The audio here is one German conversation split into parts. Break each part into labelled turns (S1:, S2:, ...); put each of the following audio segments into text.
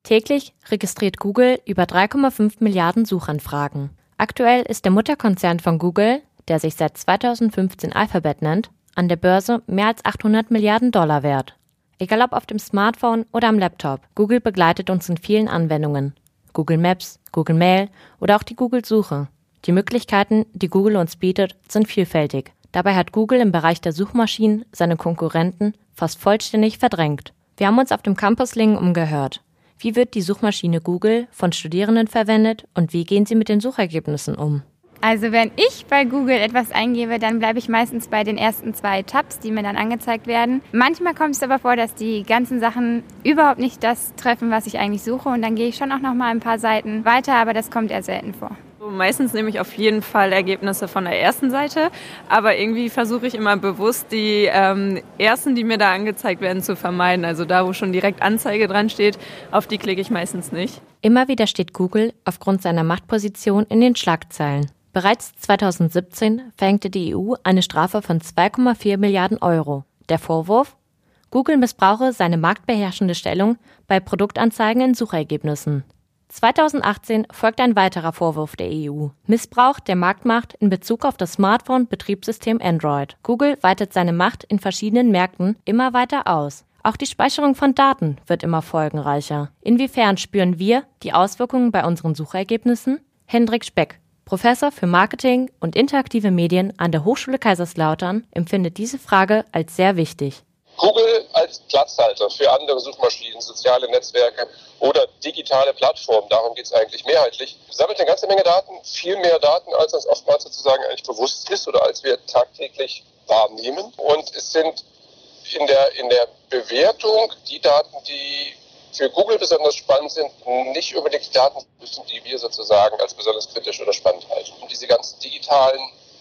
S1: Täglich registriert Google über 3,5 Milliarden Suchanfragen. Aktuell ist der Mutterkonzern von Google, der sich seit 2015 Alphabet nennt, an der Börse mehr als 800 Milliarden Dollar wert. Egal ob auf dem Smartphone oder am Laptop, Google begleitet uns in vielen Anwendungen. Google Maps, Google Mail oder auch die Google-Suche. Die Möglichkeiten, die Google uns bietet, sind vielfältig. Dabei hat Google im Bereich der Suchmaschinen seine Konkurrenten fast vollständig verdrängt. Wir haben uns auf dem Campus Lingen umgehört. Wie wird die Suchmaschine Google von Studierenden verwendet und wie gehen sie mit den Suchergebnissen um?
S2: Also wenn ich bei Google etwas eingebe, dann bleibe ich meistens bei den ersten 2 Tabs, die mir dann angezeigt werden. Manchmal kommt es aber vor, dass die ganzen Sachen überhaupt nicht das treffen, was ich eigentlich suche. Und dann gehe ich schon auch noch mal ein paar Seiten weiter, aber das kommt eher selten vor.
S3: Meistens nehme ich auf jeden Fall Ergebnisse von der ersten Seite, aber irgendwie versuche ich immer bewusst, die ersten, die mir da angezeigt werden, zu vermeiden. Also da, wo schon direkt Anzeige dran steht, auf die klicke ich meistens nicht.
S1: Immer wieder steht Google aufgrund seiner Machtposition in den Schlagzeilen. Bereits 2017 verhängte die EU eine Strafe von 2,4 Milliarden Euro. Der Vorwurf? Google missbrauche seine marktbeherrschende Stellung bei Produktanzeigen in Suchergebnissen. 2018 folgt ein weiterer Vorwurf der EU. Missbrauch der Marktmacht in Bezug auf das Smartphone-Betriebssystem Android. Google weitet seine Macht in verschiedenen Märkten immer weiter aus. Auch die Speicherung von Daten wird immer folgenreicher. Inwiefern spüren wir die Auswirkungen bei unseren Suchergebnissen? Hendrik Speck, Professor für Marketing und interaktive Medien an der Hochschule Kaiserslautern, empfindet diese Frage als sehr wichtig.
S4: Google als Platzhalter für andere Suchmaschinen, soziale Netzwerke oder digitale Plattformen, darum geht es eigentlich mehrheitlich, sammelt eine ganze Menge Daten, viel mehr Daten, als uns oftmals sozusagen eigentlich bewusst ist oder als wir tagtäglich wahrnehmen. Und es sind in der Bewertung die Daten, die für Google besonders spannend sind, nicht unbedingt die Daten, die wir sozusagen als besonders kritisch oder spannend halten. Und diese ganzen digitalen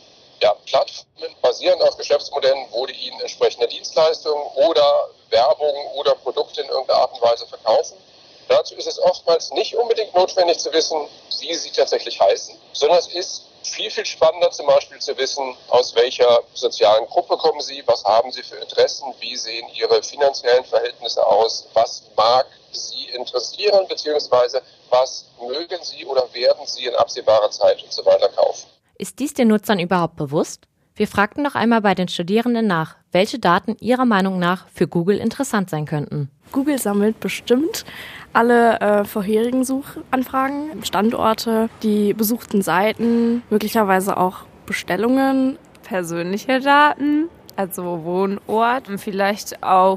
S4: Plattformen basieren auf Geschäftsmodellen, wo die ihnen entsprechende Dienstleistungen oder Werbung oder Produkte in irgendeiner Art und Weise verkaufen. Dazu ist es oftmals nicht unbedingt notwendig zu wissen, wie sie tatsächlich heißen, sondern es ist viel, viel spannender zum Beispiel zu wissen, aus welcher sozialen Gruppe kommen sie, was haben sie für Interessen, wie sehen ihre finanziellen Verhältnisse aus, was mag sie interessieren, beziehungsweise was mögen sie oder werden sie in absehbarer Zeit und so weiter kaufen.
S1: Ist dies den Nutzern überhaupt bewusst? Wir fragten noch einmal bei den Studierenden nach, welche Daten ihrer Meinung nach für Google interessant sein könnten.
S5: Google sammelt bestimmt alle vorherigen Suchanfragen, Standorte, die besuchten Seiten, möglicherweise auch Bestellungen.
S3: Persönliche Daten, also Wohnort und vielleicht auch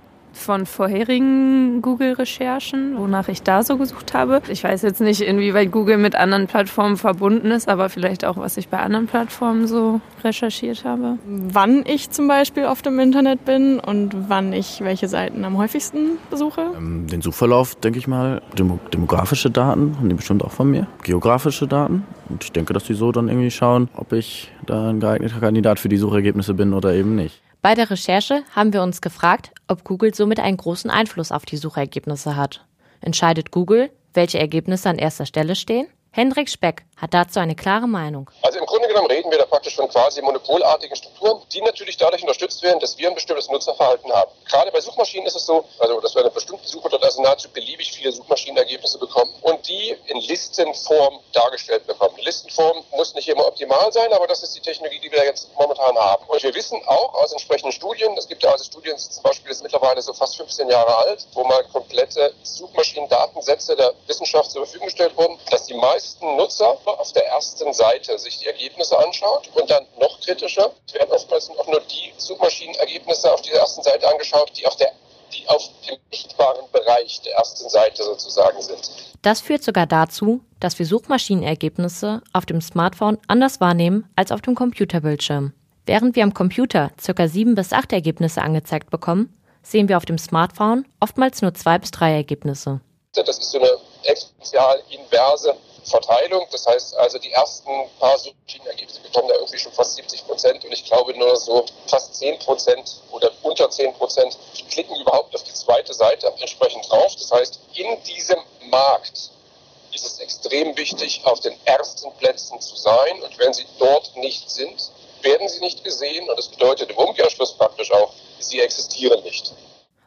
S3: von vorherigen Google-Recherchen, wonach ich da so gesucht habe. Ich weiß jetzt nicht, inwieweit Google mit anderen Plattformen verbunden ist, aber vielleicht auch, was ich bei anderen Plattformen so recherchiert habe.
S6: Wann ich zum Beispiel auf dem Internet bin und wann ich welche Seiten am häufigsten besuche.
S7: Den Suchverlauf, denke ich mal. Demografische Daten haben die bestimmt auch von mir. Geografische Daten. Und ich denke, dass die so dann irgendwie schauen, ob ich da ein geeigneter Kandidat für die Suchergebnisse bin oder eben nicht.
S1: Bei der Recherche haben wir uns gefragt, ob Google somit einen großen Einfluss auf die Suchergebnisse hat. Entscheidet Google, welche Ergebnisse an erster Stelle stehen? Hendrik Speck hat dazu eine klare Meinung.
S4: Also im Grunde genommen reden wir da praktisch von quasi monopolartigen Strukturen, die natürlich dadurch unterstützt werden, dass wir ein bestimmtes Nutzerverhalten haben. Gerade bei Suchmaschinen ist es so, dass wir eine bestimmte Suche dort also nahezu beliebig viele Suchmaschinenergebnisse bekommen und die in Listenform dargestellt bekommen. Listenform muss nicht immer optimal sein, aber das ist die Technologie, die wir da jetzt momentan haben. Und wir wissen auch aus entsprechenden Studien, es gibt ja also Studien, zum Beispiel ist mittlerweile so fast 15 Jahre alt, wo mal komplette Suchmaschinen-Datensätze der Wissenschaft zur Verfügung gestellt wurden, dass die meisten Nutzer auf der ersten Seite sich die Ergebnisse anschaut und dann noch kritischer. Es werden oftmals auch nur die Suchmaschinenergebnisse auf dieser ersten Seite angeschaut, die auf dem sichtbaren Bereich der ersten Seite sozusagen sind.
S1: Das führt sogar dazu, dass wir Suchmaschinenergebnisse auf dem Smartphone anders wahrnehmen als auf dem Computerbildschirm. Während wir am Computer ca. 7 bis 8 Ergebnisse angezeigt bekommen, sehen wir auf dem Smartphone oftmals nur 2 bis 3 Ergebnisse.
S4: Das ist so eine exponentiell inverse Verteilung. Das heißt also, die ersten paar Suchmaschinenergebnisse bekommen da irgendwie schon fast 70% und ich glaube nur so fast 10% oder unter 10% klicken überhaupt auf die zweite Seite entsprechend drauf. Das heißt, in diesem Markt ist es extrem wichtig, auf den ersten Plätzen zu sein und wenn sie dort nicht sind, werden sie nicht gesehen und das bedeutet im Umkehrschluss praktisch auch, sie existieren nicht.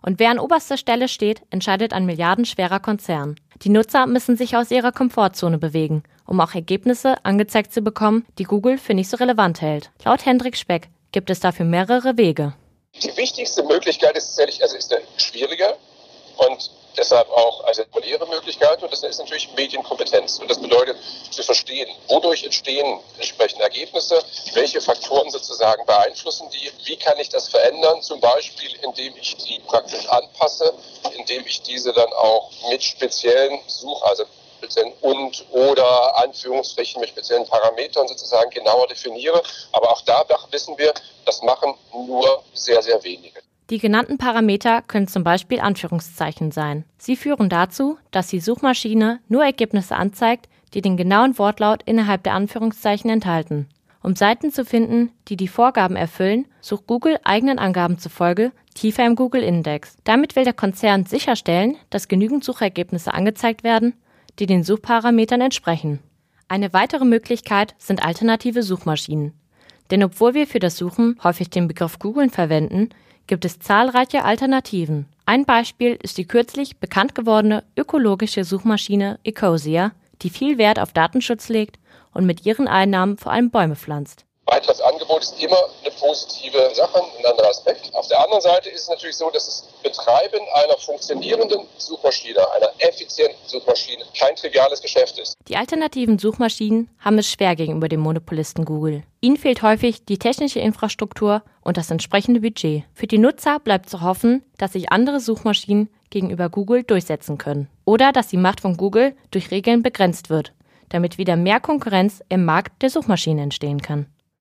S1: Und wer an oberster Stelle steht, entscheidet ein milliardenschwerer Konzern. Die Nutzer müssen sich aus ihrer Komfortzone bewegen, um auch Ergebnisse angezeigt zu bekommen, die Google für nicht so relevant hält. Laut Hendrik Speck gibt es dafür mehrere Wege.
S4: Die wichtigste Möglichkeit ist tatsächlich, ist eine schwierige und deshalb auch eine populäre Möglichkeit, und das ist natürlich Medienkompetenz. Und das bedeutet, zu verstehen, wodurch entstehen entsprechende Ergebnisse, welche Faktoren sozusagen beeinflussen die, wie kann ich das verändern, zum Beispiel indem ich die praktisch anpasse, indem ich diese dann auch mit speziellen und oder Anführungsstrichen mit speziellen Parametern sozusagen genauer definiere. Aber auch da wissen wir, das machen nur sehr, sehr wenige.
S1: Die genannten Parameter können zum Beispiel Anführungszeichen sein. Sie führen dazu, dass die Suchmaschine nur Ergebnisse anzeigt, die den genauen Wortlaut innerhalb der Anführungszeichen enthalten. Um Seiten zu finden, die die Vorgaben erfüllen, sucht Google eigenen Angaben zufolge tiefer im Google-Index. Damit will der Konzern sicherstellen, dass genügend Suchergebnisse angezeigt werden, die den Suchparametern entsprechen. Eine weitere Möglichkeit sind alternative Suchmaschinen. Denn obwohl wir für das Suchen häufig den Begriff Googeln verwenden, gibt es zahlreiche Alternativen. Ein Beispiel ist die kürzlich bekannt gewordene ökologische Suchmaschine Ecosia, die viel Wert auf Datenschutz legt und mit ihren Einnahmen vor allem Bäume pflanzt.
S4: Weiteres Angebot ist immer eine positive Sache, ein anderer Aspekt. Auf der anderen Seite ist es natürlich so, dass das Betreiben einer funktionierenden Suchmaschine, einer effizienten Suchmaschine, kein triviales Geschäft ist.
S1: Die alternativen Suchmaschinen haben es schwer gegenüber dem Monopolisten Google. Ihnen fehlt häufig die technische Infrastruktur und das entsprechende Budget. Für die Nutzer bleibt zu hoffen, dass sich andere Suchmaschinen gegenüber Google durchsetzen können. Oder dass die Macht von Google durch Regeln begrenzt wird, damit wieder mehr Konkurrenz im Markt der Suchmaschinen entstehen kann.